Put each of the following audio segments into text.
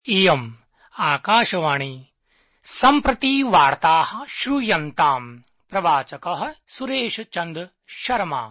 इयम् आकाशवाणी सम्प्रति वार्ताः श्रूयन्ताम्। प्रवाचकः सुरेश चन्द्र शर्मा।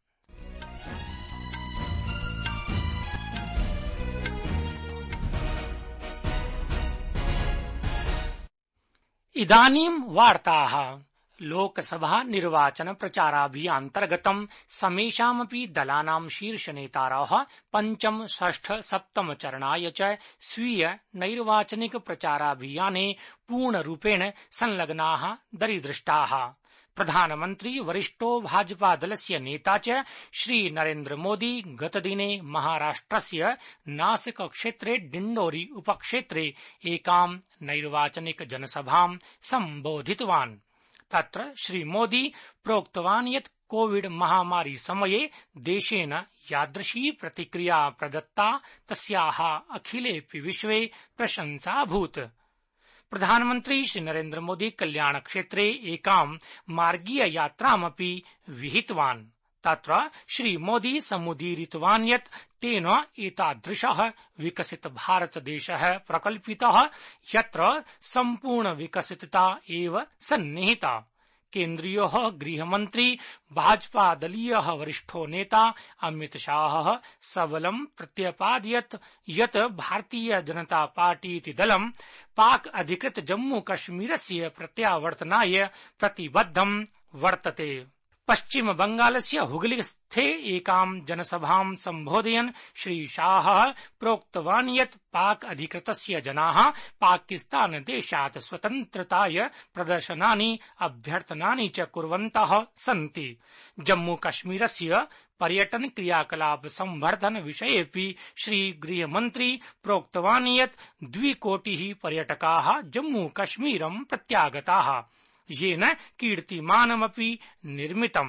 इदानीं वार्ताः। लोकसभा निर्वाचन प्रचाराभियानान्तर्गतं समेषामपि दलानां शीर्षनेतारः पञ्चम षष्ठ सप्तम चरणाय च स्वीय नैर्वाचनिक प्रचाराभियाने पूर्णरूपेण संलग्नाः दरीदृष्टाः। प्रधानमन्त्री वरिष्ठो भाजपादलस्य नेता च श्रीनरेन्द्र मोदी गतदिने महाराष्ट्रस्य नासिक क्षेत्रे डिण्डोरी उपक्षेत्रे एकां नैर्वाचनिक जनसभां सम्बोधितवान्। तत्र श्रीमोदी प्रोक्तवान् यत् कोविड महामारी समये देशेन यादृशी प्रतिक्रिया प्रदत्ता तस्याः अखिलेऽपि विश्वे प्रशंसाभूत्। प्रधानमन्त्री श्रीनरेन्द्र मोदी कल्याण क्षेत्रे एकां मार्गीय यात्रामपि विहितवान्। तत्र श्रीमोदी समुदीरितवान् यत् तेन एतादृशः विकसित भारत देशः प्रकल्पितः यत्र सम्पूर्ण विकसितता एव सन्निहिता। केन्द्रीयः गृहमन्त्री भाजपादलीयः वरिष्ठो नेता अमित शाहः सबलं प्रत्यपादयत् यत् भारतीय जनता पार्टी इति दलं पाक अधिकृत जम्मू कश्मीरस्य प्रत्यावर्तनाय प्रतिबद्धं वर्तते। पश्चिम बंगालस्य हुगलीस्थे एकां जनसभां सम्बोधयन् श्री शाहः प्रोक्तवान् यत् पाक अधिकृतस्य जनाः पाकिस्तान देशात् स्वतन्त्रताय प्रदर्शनानि अभ्यर्थनानि च कुर्वन्तः सन्ति। जम्मू कश्मीरस्य पर्यटन क्रियाकलाप संवर्धन विषयेऽपि श्री गृहमन्त्री प्रोक्तवान् यत् 2 कोटिः पर्यटकाः जम्मू कश्मीरं प्रत्यागताः, येन कीर्तिमानमपि निर्मितम्।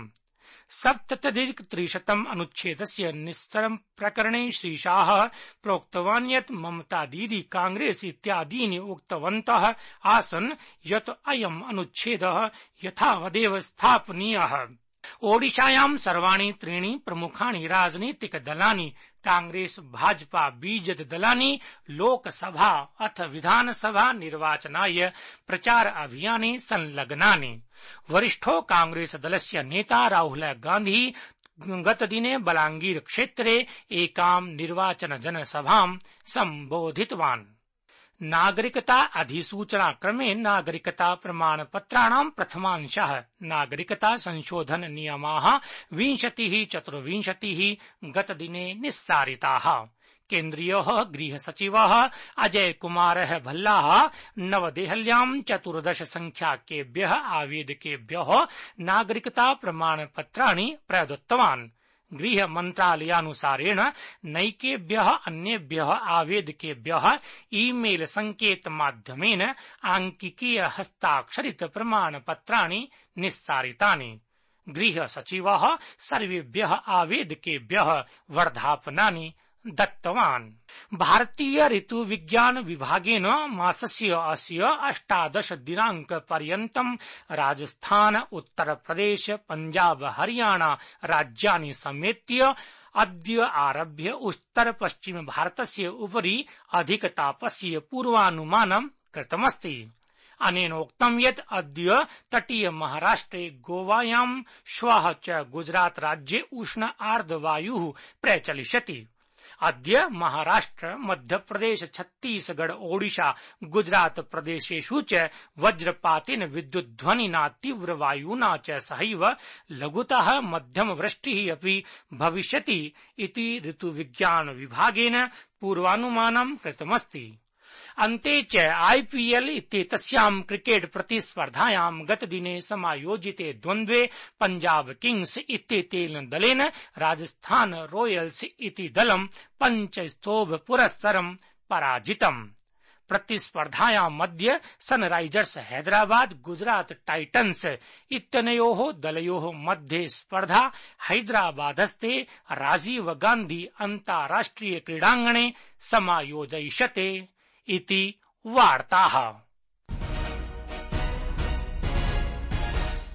77-300 अनुच्छेदस्य निस्सरण प्रकरणे श्री शाहः प्रोक्तवान् यत् ममता दीदी कांग्रेस इत्यादीनि उक्तवन्तः आसन् यत् अयम् अनुच्छेदः यथावदेव स्थापनीयः। ओडिशायां सर्वाणि 3 प्रमुखाणि राजनीतिक दलानि कांग्रेस भाजपा बीजेड दलानि लोकसभा अथ विधानसभा निर्वाचनाय प्रचार अभियाने संलग्नानि। वरिष्ठो कांग्रेस दलस्य नेता राहुल गांधी गतदिने बलांगीर क्षेत्रे एकां निर्वाचन जनसभां सम्बोधितवान्। नागरिकता अधिसूचना क्रमे नागरिकता प्रमाणपत्राणां प्रथमांशः नागरिकता संशोधन नियमाः 2024 गतदिने निस्सारिताः। केन्द्रीयः गृह सचिवः अजय कुमारः भल्लाः नवदेहल्यां 14 संख्याकेभ्यः आवेदकेभ्यः नागरिकता प्रमाणपत्राणि प्रदत्तवान्। गृह मंत्रालयानुसारेण नैकेभ्यः अन्येभ्यः आवेदकेभ्यः ईमेल संकेत माध्यमेन आंकिकीय हस्ताक्षरित प्रमाणपत्राणि निस्सारितानि। गृह सचिवः सर्वेभ्यः आवेदकेभ्यः वर्धापनानि दत्तवान्। भारतीय ऋतु विज्ञान विभागेन मासस्य अस्य 18 दिनांक पर्यन्तं राजस्थान, उत्तर प्रदेश, पंजाब, हरियाणा राज्यानि समेत्य अद्य आरभ्य उत्तर पश्चिम भारतस्य उपरि अधिकतापस्य पूर्वानुमानं कृतमस्ति। अनेनोक्तं यत् अद्य तटीय महाराष्ट्रे, गोवायां, श्वः च गुजरात राज्ये उष्ण आर्द्रवायुः प्रचलिष्यति। अद्य महाराष्ट्र, मध्यप्रदेश, छत्तीसगढ़, ओडिशा, गुजरात प्रदेशेषु च वज्रपातेन विद्युद्ध्वनिना तीव्रवायुना च सहैव लघुतः मध्यम वृष्टिः अपि भविष्यति इति ऋतुविज्ञान विभागेन पूर्वानुमानं कृतमस्ति। अन्ते च आईपीएल इत्येतस्यां क्रिकेट प्रतिस्पर्धायां गतदिने समायोजिते द्वन्द्वे पंजाब किंग्स इत्येतेन दलेन राजस्थान रॉयल्स इति दलं 5 स्तोभ पुरस्सरं पराजितम्। प्रतिस्पर्धायाम् अद्य सनराइजर्स हैदराबाद, गुजरात टाइटन्स इत्यनयोः दलयोः मध्ये स्पर्धा हैदराबादस्थे राजीव गांधी अन्ताराष्ट्रिय क्रीडाङ्गणे समायोजयिष्यते इति वार्ताः।